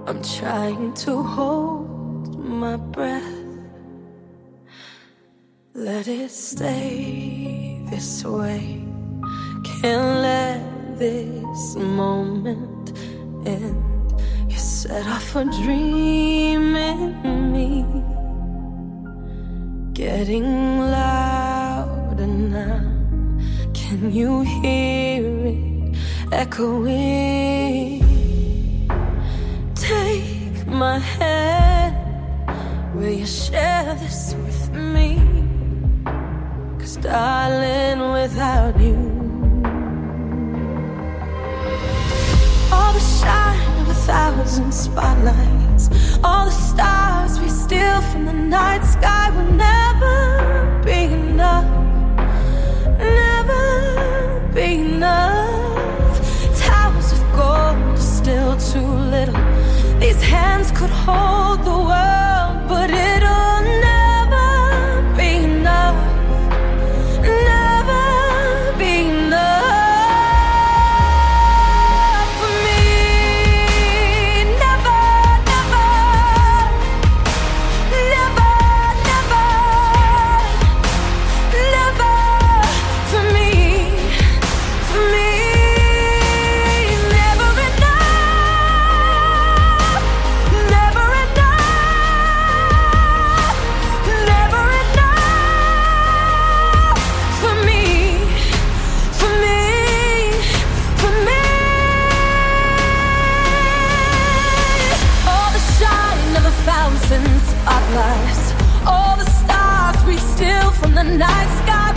I'm trying to hold my breath. Let it stay this way. Can't let this moment end. You set off a dream in me, getting louder now. Can you hear it echoing? Take my hand, will you share this with me? 'Cause darling, without you, all the shine of 1,000 spotlights, all the stars we steal from the night sky will never be enough, never be enough. Towers of gold are still too little. These hands could hold the world, but it'll never be enough, never be enough for me. Never, never, never, never, never for me, for me. Spotlights, all the stars we steal from the night sky